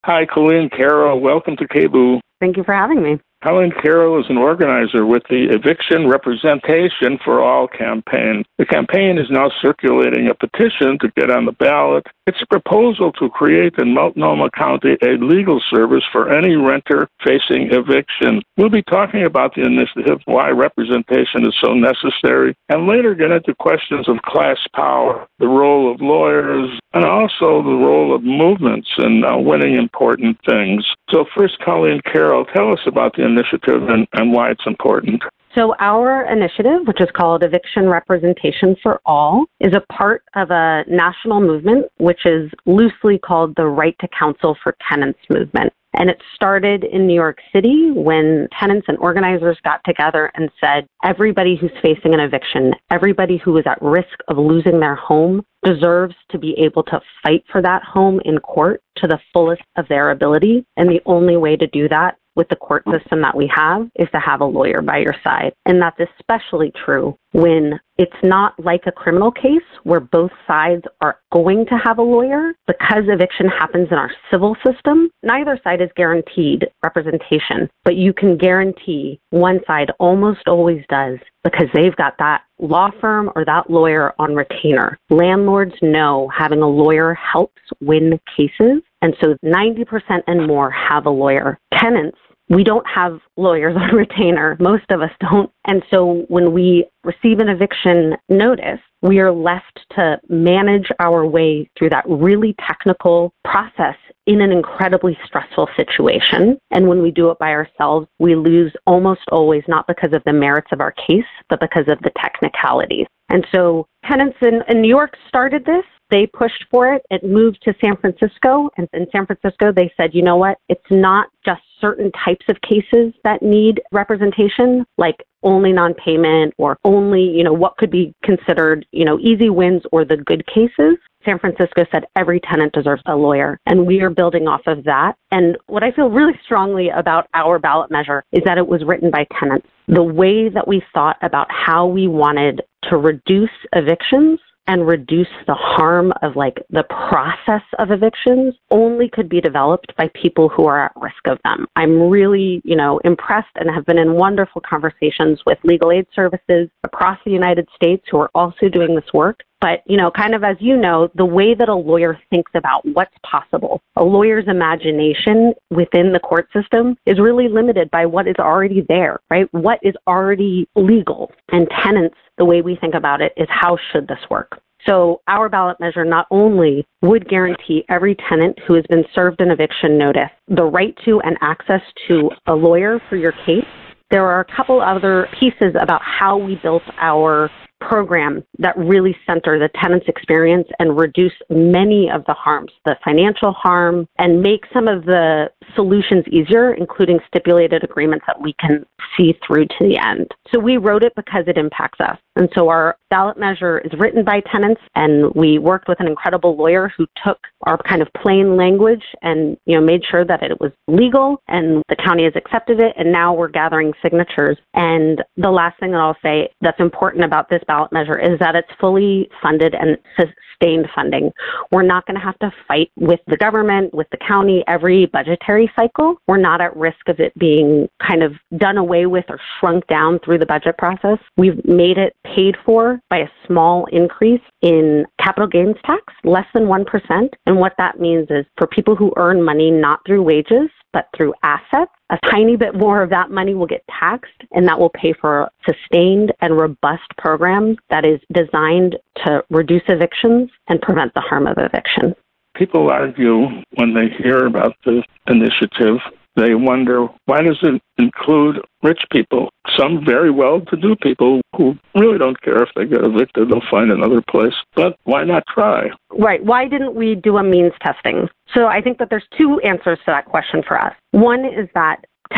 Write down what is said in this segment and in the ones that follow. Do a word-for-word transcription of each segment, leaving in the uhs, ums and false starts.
Hi, Colleen Carroll. Welcome to K B O O. Thank you for having me. Colleen Carroll is an organizer with the Eviction Representation for All campaign. The campaign is now circulating a petition to get on the ballot. It's a proposal to create in Multnomah County a legal service for any renter facing eviction. We'll be talking about the initiative, why representation is so necessary, and later get into questions of class power, the role of lawyers, and also the role of movements in uh, winning important things. So first, Colleen Carroll, tell us about the initiative and, and why it's important. So our initiative, which is called Eviction Representation for All, is a part of a national movement, which is loosely called the Right to Counsel for Tenants movement. And it started in New York City when tenants and organizers got together and said, everybody who's facing an eviction, everybody who is at risk of losing their home deserves to be able to fight for that home in court to the fullest of their ability. And the only way to do that with the court system that we have is to have a lawyer by your side. And that's especially true when it's not like a criminal case where both sides are going to have a lawyer. Because eviction happens in our civil system, neither side is guaranteed representation, but you can guarantee one side almost always does because they've got that law firm or that lawyer on retainer. Landlords know having a lawyer helps win cases, and so ninety percent and more have a lawyer. Tenants, we don't have lawyers on retainer. Most of us don't. And so when we receive an eviction notice, we are left to manage our way through that really technical process in an incredibly stressful situation. And when we do it by ourselves, we lose almost always, not because of the merits of our case, but because of the technicalities. And so tenants in, in New York started this. They pushed for it. It moved to San Francisco. And in San Francisco, they said, you know what? It's not just certain types of cases that need representation, like only non-payment or only, you know, what could be considered, you know, easy wins or the good cases. San Francisco said every tenant deserves a lawyer, and we are building off of that. And what I feel really strongly about our ballot measure is that it was written by tenants. The way that we thought about how we wanted to reduce evictions and reduce the harm of like the process of evictions only could be developed by people who are at risk of them. I'm really, you know, impressed and have been in wonderful conversations with legal aid services across the United States who are also doing this work. But, you know, kind of as you know, the way that a lawyer thinks about what's possible, a lawyer's imagination within the court system is really limited by what is already there, right? What is already legal. And tenants, the way we think about it is how should this work? So our ballot measure not only would guarantee every tenant who has been served an eviction notice the right to and access to a lawyer for your case, there are a couple other pieces about how we built our program that really center the tenant's experience and reduce many of the harms, the financial harm, and make some of the solutions easier, including stipulated agreements that we can see through to the end. So we wrote it because it impacts us. And so our ballot measure is written by tenants, and we worked with an incredible lawyer who took our kind of plain language and, you know, made sure that it was legal and the county has accepted it. And now we're gathering signatures. And the last thing that I'll say that's important about this ballot measure is that it's fully funded and sustained funding. We're not going to have to fight with the government, with the county every budgetary cycle. We're not at risk of it being kind of done away with or shrunk down through the budget process. We've made it paid for by a small increase in capital gains tax, less than one percent. And what that means is for people who earn money not through wages, but through assets, a tiny bit more of that money will get taxed, and that will pay for a sustained and robust program that is designed to reduce evictions and prevent the harm of eviction. People argue when they hear about this initiative, they wonder, why does it include rich people? Some very well-to-do people who really don't care if they get evicted, they'll find another place. But why not try? Right. Why didn't we do a means testing? So I think that there's two answers to that question for us. One is that tenants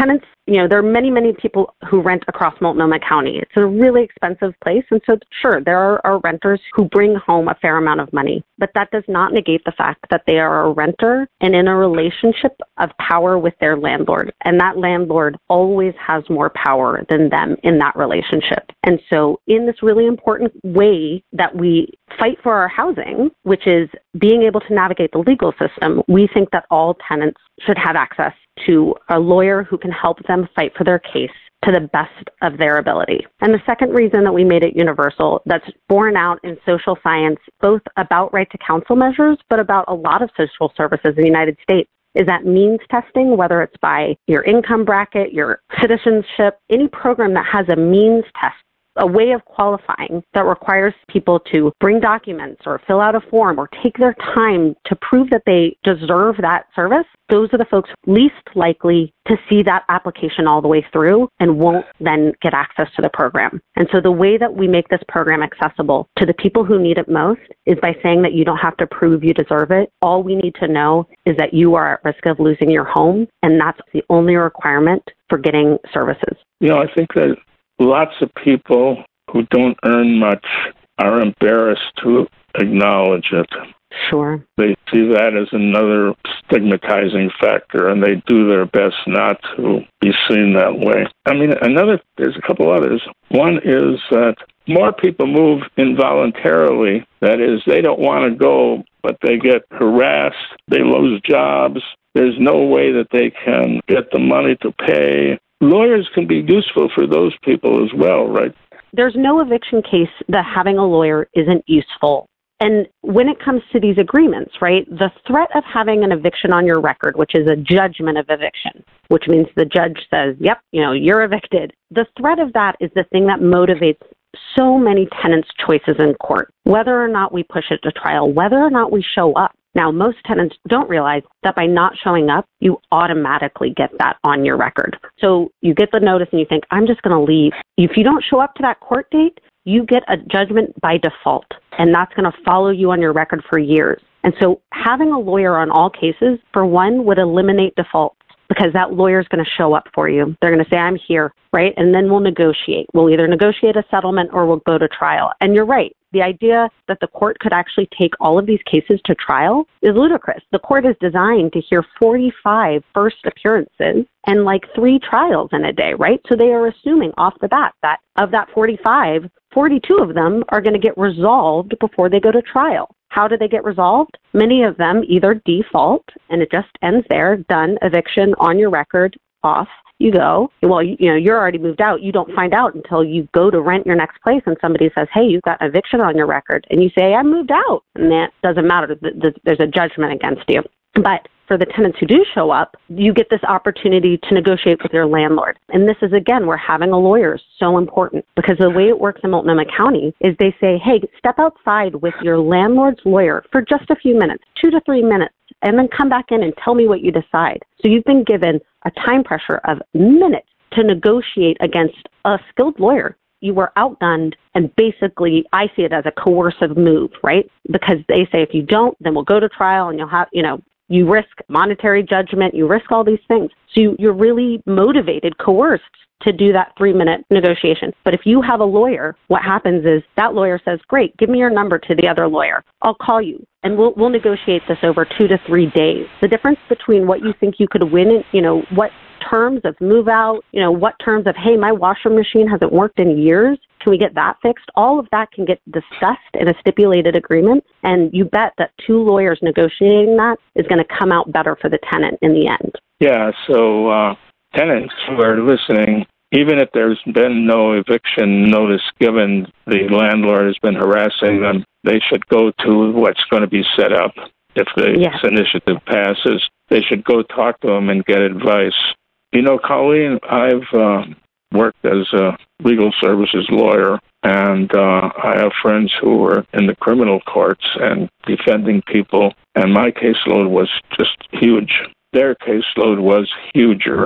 you know, there are many, many people who rent across Multnomah County. It's a really expensive place. And so, sure, there are, are renters who bring home a fair amount of money, but that does not negate the fact that they are a renter and in a relationship of power with their landlord. And that landlord always has more power than them in that relationship. And so in this really important way that we fight for our housing, which is being able to navigate the legal system, we think that all tenants should have access to a lawyer who can help them fight for their case to the best of their ability. And the second reason that we made it universal, that's borne out in social science, both about right to counsel measures, but about a lot of social services in the United States, is that means testing, whether it's by your income bracket, your citizenship, any program that has a means test, a way of qualifying that requires people to bring documents or fill out a form or take their time to prove that they deserve that service, those are the folks least likely to see that application all the way through and won't then get access to the program. And so the way that we make this program accessible to the people who need it most is by saying that you don't have to prove you deserve it. All we need to know is that you are at risk of losing your home, and that's the only requirement for getting services. You know, I think that lots of people who don't earn much are embarrassed to acknowledge it. Sure. They see that as another stigmatizing factor, and they do their best not to be seen that way. I mean, another, there's a couple others. One is that more people move involuntarily. That is, they don't want to go, but they get harassed, they lose jobs, there's no way that they can get the money to pay. Lawyers can be useful for those people as well, right? There's no eviction case that having a lawyer isn't useful. And when it comes to these agreements, right, the threat of having an eviction on your record, which is a judgment of eviction, which means the judge says, yep, you know, you're evicted. The threat of that is the thing that motivates so many tenants' choices in court, whether or not we push it to trial, whether or not we show up. Now, most tenants don't realize that by not showing up, you automatically get that on your record. So you get the notice and you think, I'm just going to leave. If you don't show up to that court date, you get a judgment by default, and that's going to follow you on your record for years. And so having a lawyer on all cases, for one, would eliminate defaults because that lawyer is going to show up for you. They're going to say, I'm here, right? And then we'll negotiate. We'll either negotiate a settlement or we'll go to trial. And you're right. The idea that the court could actually take all of these cases to trial is ludicrous. The court is designed to hear forty-five first appearances and like three trials in a day, right? So they are assuming off the bat that of that forty-five, forty-two of them are going to get resolved before they go to trial. How do they get resolved? Many of them either default, and it just ends there, done, eviction on your record, off. You go, well, you, you know, you're already moved out. You don't find out until you go to rent your next place and somebody says, hey, you've got eviction on your record. And you say, I moved out. And that doesn't matter. There's a judgment against you. But for the tenants who do show up, you get this opportunity to negotiate with your landlord. And this is, again, where having a lawyer is so important because the way it works in Multnomah County is they say, hey, step outside with your landlord's lawyer for just a few minutes, two to three minutes, and then come back in and tell me what you decide. So you've been given a time pressure of minutes to negotiate against a skilled lawyer. You were outgunned, and basically I see it as a coercive move, right? Because they say if you don't, then we'll go to trial and you'll have, you know, you risk monetary judgment, you risk all these things. So you, you're really motivated, coerced to do that three-minute negotiation. But if you have a lawyer, what happens is that lawyer says, great, give me your number to the other lawyer. I'll call you, and we'll we'll negotiate this over two to three days. The difference between what you think you could win, in, you know, what terms of move out, you know, what terms of, hey, my washer machine hasn't worked in years, can we get that fixed? All of that can get discussed in a stipulated agreement, and you bet that two lawyers negotiating that is going to come out better for the tenant in the end. Yeah, so uh, tenants who are listening, even if there's been no eviction notice given, the landlord has been harassing them, they should go to what's going to be set up. If the yes. initiative passes, they should go talk to them and get advice. You know, Colleen, I've uh, worked as a legal services lawyer, and uh, I have friends who were in the criminal courts and defending people, and my caseload was just huge. Their caseload was huger.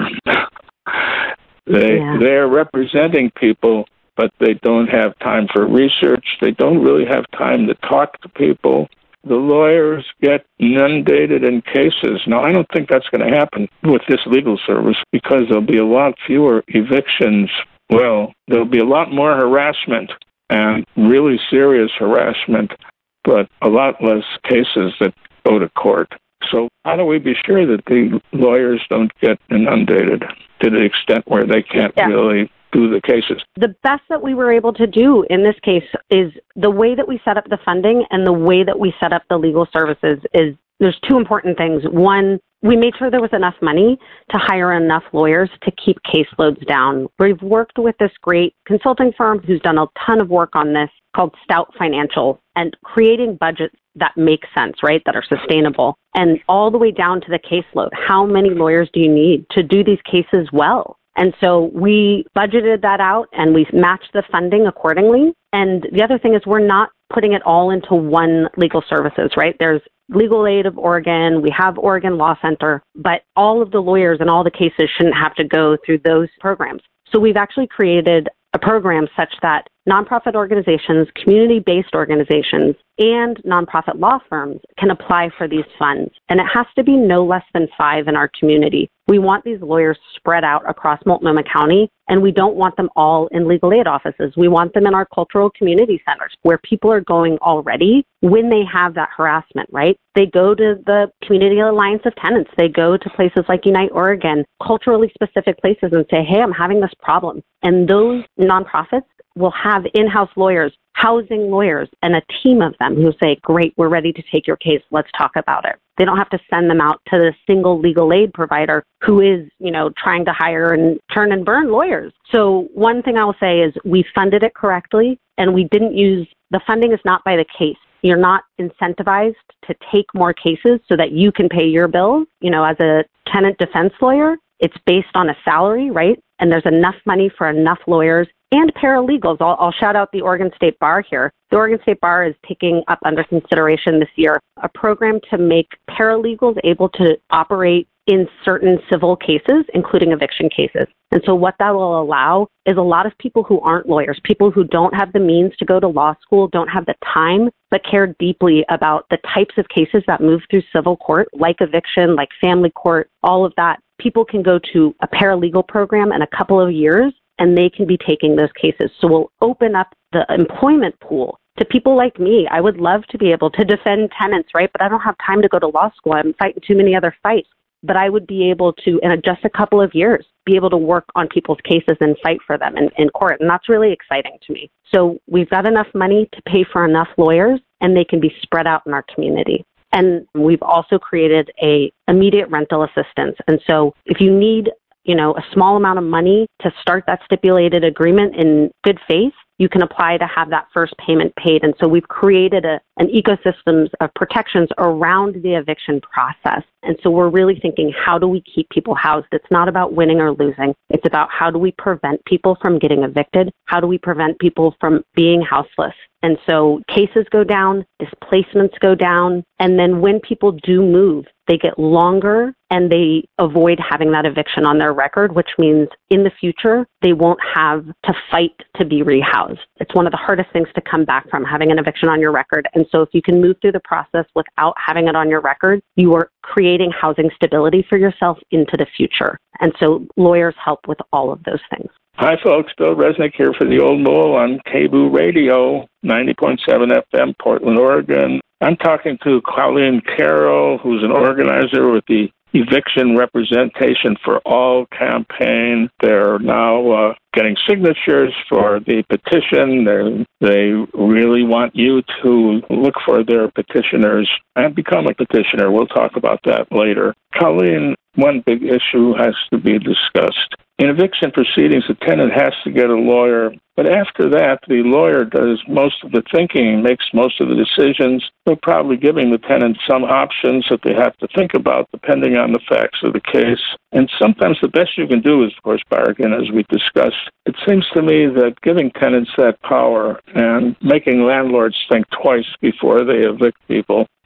They, yeah. They're representing people, but they don't have time for research. They don't really have time to talk to people. the lawyers get inundated in cases. Now, I don't think that's going to happen with this legal service because there'll be a lot fewer evictions. Well, there'll be a lot more harassment and really serious harassment, but a lot less cases that go to court. So how do we be sure that the lawyers don't get inundated to the extent where they can't yeah. really do the cases? The best that we were able to do in this case is the way that we set up the funding and the way that we set up the legal services is there's two important things. One, we made sure there was enough money to hire enough lawyers to keep caseloads down. We've worked with this great consulting firm who's done a ton of work on this called Stout Financial and creating budgets that make sense, right, that are sustainable. And all the way down to the caseload. How many lawyers do you need to do these cases well? And so we budgeted that out and we matched the funding accordingly. And the other thing is we're not putting it all into one legal services, right? There's Legal Aid of Oregon, we have Oregon Law Center, but all of the lawyers and all the cases shouldn't have to go through those programs. So we've actually created a program such that nonprofit organizations, community-based organizations, and nonprofit law firms can apply for these funds. And it has to be no less than five in our community. We want these lawyers spread out across Multnomah County, and we don't want them all in legal aid offices. We want them in our cultural community centers where people are going already when they have that harassment, right? They go to the Community Alliance of Tenants. They go to places like Unite Oregon, culturally specific places, and say, hey, I'm having this problem. And those nonprofits will have in-house lawyers, housing lawyers, and a team of them who say, great, we're ready to take your case. Let's talk about it. They don't have to send them out to the single legal aid provider who is, you know, trying to hire and turn and burn lawyers. So one thing I will say is we funded it correctly, and we didn't use, the funding is not by the case. You're not incentivized to take more cases so that you can pay your bills. You know, as a tenant defense lawyer, it's based on a salary, right? And there's enough money for enough lawyers and paralegals. I'll, I'll shout out the Oregon State Bar here. The Oregon State Bar is taking up under consideration this year a program to make paralegals able to operate in certain civil cases, including eviction cases. And so what that will allow is a lot of people who aren't lawyers, people who don't have the means to go to law school, don't have the time, but care deeply about the types of cases that move through civil court, like eviction, like family court, all of that. People can go to a paralegal program in a couple of years, and they can be taking those cases. So we'll open up the employment pool to people like me. I would love to be able to defend tenants, right? But I don't have time to go to law school. I'm fighting too many other fights. But I would be able to, in just a couple of years, be able to work on people's cases and fight for them in, in court. And that's really exciting to me. So we've got enough money to pay for enough lawyers, and they can be spread out in our community. And we've also created a immediate rental assistance. And so if you need, you know, a small amount of money to start that stipulated agreement in good faith, you can apply to have that first payment paid. And so we've created a, an ecosystem of protections around the eviction process. And so we're really thinking, how do we keep people housed? It's not about winning or losing. It's about how do we prevent people from getting evicted? How do we prevent people from being houseless? And so cases go down, displacements go down, and then when people do move, they get longer and they avoid having that eviction on their record, which means in the future, they won't have to fight to be rehoused. It's one of the hardest things to come back from, having an eviction on your record. And so if you can move through the process without having it on your record, you are creating housing stability for yourself into the future. And so lawyers help with all of those things. Hi, folks. Bill Resnick here for the Old Mule on K B O O Radio, ninety point seven F M, Portland, Oregon. I'm talking to Colleen Carroll, who's an organizer with the Eviction Representation for All campaign. They're now uh, getting signatures for the petition. They're, they really want you to look for their petitioners and become a petitioner. We'll talk about that later. Colleen, one big issue has to be discussed. In eviction proceedings, the tenant has to get a lawyer, but after that, the lawyer does most of the thinking, makes most of the decisions. They're probably giving the tenant some options that they have to think about depending on the facts of the case. And sometimes the best you can do is, of course, bargain, as we discussed. It seems to me that giving tenants that power and making landlords think twice before they evict people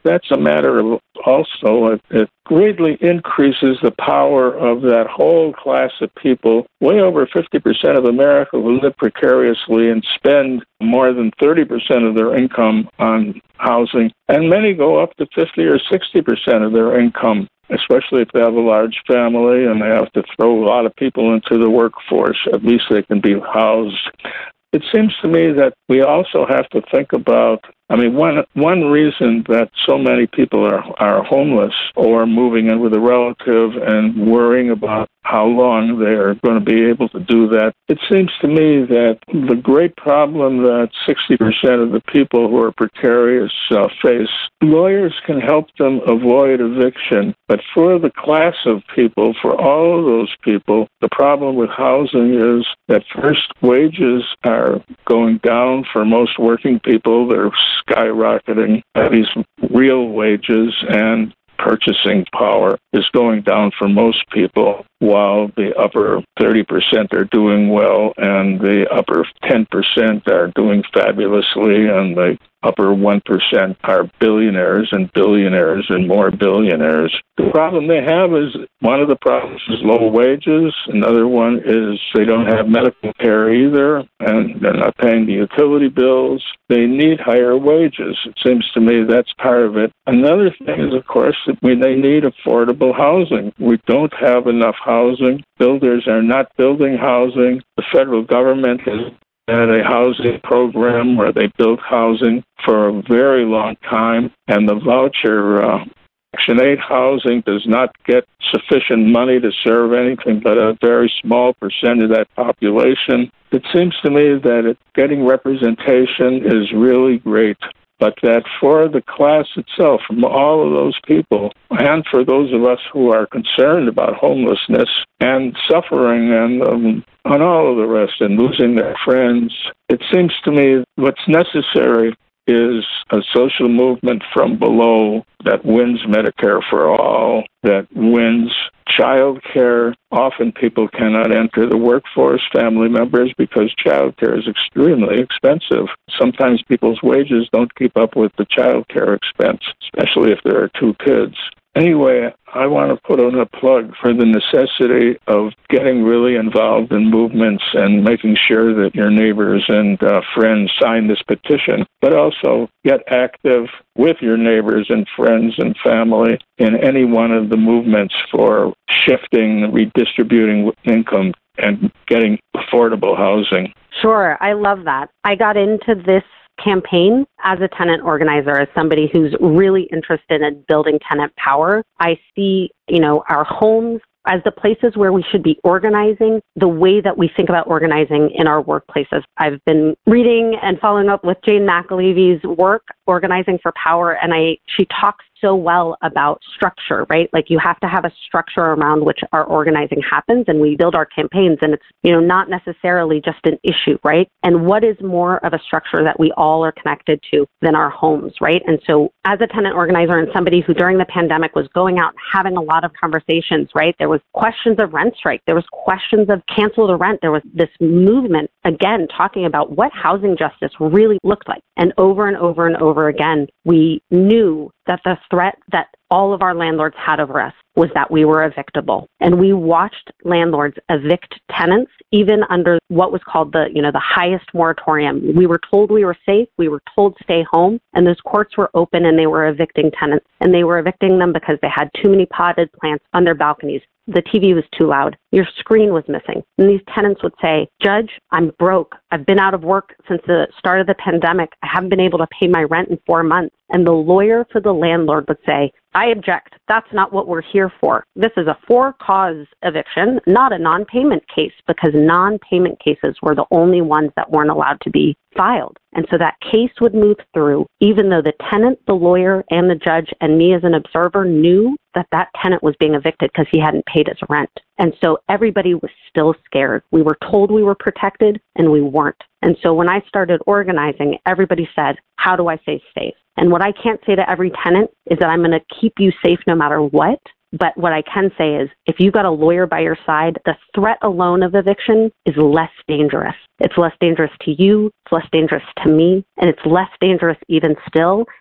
that's a matter of also, it, it greatly increases the power of that whole class of people. Way over fifty percent of America who live precariously and spend more than thirty percent of their income on housing, and many go up to fifty or sixty percent of their income, especially if they have a large family and they have to throw a lot of people into the workforce. At least they can be housed. It seems to me that we also have to think about, I mean, one one reason that so many people are, are homeless or moving in with a relative and worrying about how long they are going to be able to do that, it seems to me that the great problem that sixty percent of the people who are precarious uh, face, lawyers can help them avoid eviction. But for the class of people, for all of those people, the problem with housing is that first, wages are going down for most working people. They're skyrocketing at these real wages, and purchasing power is going down for most people, while the upper thirty percent are doing well and the upper ten percent are doing fabulously, and the upper one percent are billionaires and billionaires and more billionaires. The problem they have is, one of the problems is low wages. Another one is they don't have medical care either, and they're not paying the utility bills. They need higher wages. It seems to me that's part of it. Another thing is, of course, that we, they need affordable housing. We don't have enough housing. Builders are not building housing. The federal government has had a housing program where they built housing for a very long time, and the voucher uh, Section eight housing does not get sufficient money to serve anything but a very small percent of that population. It seems to me that it, getting representation is really great, but that for the class itself, from all of those people, and for those of us who are concerned about homelessness and suffering and um, on all of the rest and losing their friends, it seems to me what's necessary is a social movement from below that wins Medicare for all, that wins child care. Often people cannot enter the workforce, family members, because child care is extremely expensive. Sometimes people's wages don't keep up with the child care expense, especially if there are two kids. Anyway, I want to put in a plug for the necessity of getting really involved in movements and making sure that your neighbors and uh, friends sign this petition, but also get active with your neighbors and friends and family in any one of the movements for shifting, redistributing income, and getting affordable housing. Sure, I love that. I got into this campaign as a tenant organizer, as somebody who's really interested in building tenant power. I see, you know, our homes as the places where we should be organizing the way that we think about organizing in our workplaces. I've been reading and following up with Jane McAlevy's work, Organizing for Power, and I she talks so well about structure, right? Like you have to have a structure around which our organizing happens, and we build our campaigns, and it's, you know, not necessarily just an issue, right? And what is more of a structure that we all are connected to than our homes, right? And so as a tenant organizer and somebody who during the pandemic was going out and having a lot of conversations, right? There was questions of rent strike. There was questions of cancel the rent. There was this movement, again, talking about what housing justice really looked like. And over and over and over again, we knew that the threat that all of our landlords had over us was that we were evictable. And we watched landlords evict tenants even under what was called the, you know, the highest moratorium. We were told we were safe. We were told to stay home. And those courts were open and they were evicting tenants. And they were evicting them because they had too many potted plants on their balconies. The T V was too loud. Your screen was missing. And these tenants would say, Judge, I'm broke. I've been out of work since the start of the pandemic. I haven't been able to pay my rent in four months. And the lawyer for the landlord would say, I object. That's not what we're here for. This is a for-cause eviction, not a non-payment case, because non-payment cases were the only ones that weren't allowed to be filed. And so that case would move through, even though the tenant, the lawyer, and the judge, and me as an observer knew that that tenant was being evicted because he hadn't paid his rent. And so everybody was still scared. We were told we were protected, and we weren't. And so when I started organizing, everybody said, how do I stay safe? And what I can't say to every tenant is that I'm going to keep you safe no matter what. But what I can say is, if you've got a lawyer by your side, the threat alone of eviction is less dangerous. It's less dangerous to you, it's less dangerous to me, and it's less dangerous even still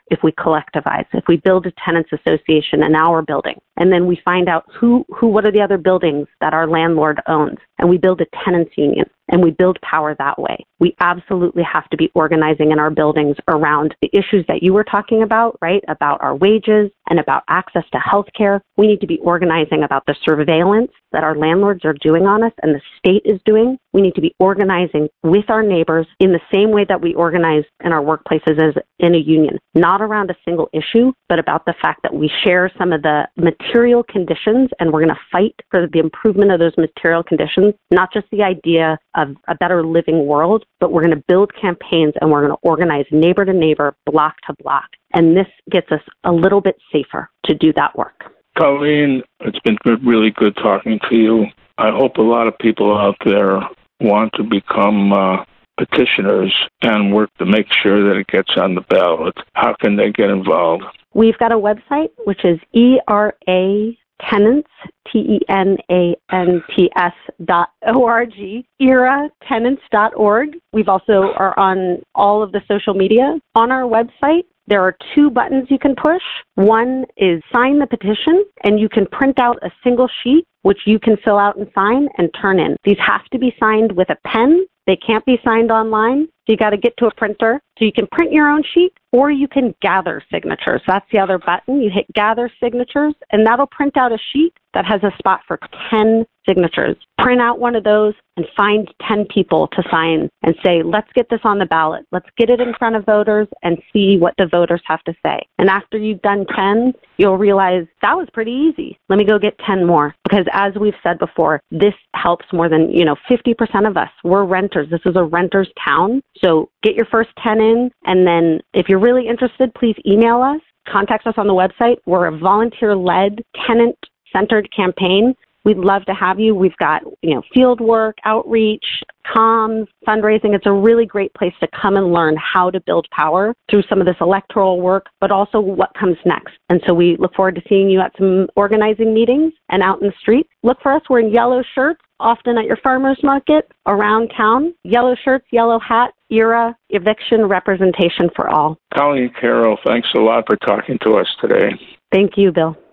if we collectivize, if we build a tenants association in our building, and then we find out who, who, what are the other buildings that our landlord owns, and we build a tenants union, and we build power that way. We absolutely have to be organizing in our buildings around the issues that you were talking about, right? About our wages and about access to health care. We need to be organizing about the surveillance that our landlords are doing on us and the state is doing. We need to be organizing with our neighbors in the same way that we organize in our workplaces as in a union, not around a single issue, but about the fact that we share some of the material conditions and we're going to fight for the improvement of those material conditions, not just the idea of a better living world, but we're going to build campaigns and we're going to organize neighbor to neighbor, block to block. And this gets us a little bit safer to do that work. Colleen, it's been good, really good talking to you. I hope a lot of people out there want to become uh, petitioners and work to make sure that it gets on the ballot. How can they get involved? We've got a website, which is E R A Tenants, T E N A N T S dot O R G, E R A Tenants dot org. We've also are on all of the social media. On our website, there are two buttons you can push. One is sign the petition, and you can print out a single sheet, which you can fill out and sign and turn in. These have to be signed with a pen. They can't be signed online. So you got to get to a printer. So you can print your own sheet, or you can gather signatures. That's the other button. You hit gather signatures, and that'll print out a sheet that has a spot for ten signatures. Print out one of those and find ten people to sign and say, let's get this on the ballot. Let's get it in front of voters and see what the voters have to say. And after you've done ten, you'll realize that was pretty easy. Let me go get ten more. Because as we've said before, this helps more than, you know, fifty percent of us. We're renters. This is a renter's town. So get your first ten in. And then if you're really interested, please email us. Contact us on the website. We're a volunteer-led, tenant-centered campaign. We'd love to have you. We've got, you know, field work, outreach, comms, fundraising. It's a really great place to come and learn how to build power through some of this electoral work, but also what comes next. And so we look forward to seeing you at some organizing meetings and out in the street. Look for us. We're in yellow shirts, often at your farmer's market around town. Yellow shirts, yellow hat, E R A, eviction representation for all. Colleen Carroll, thanks a lot for talking to us today. Thank you, Bill.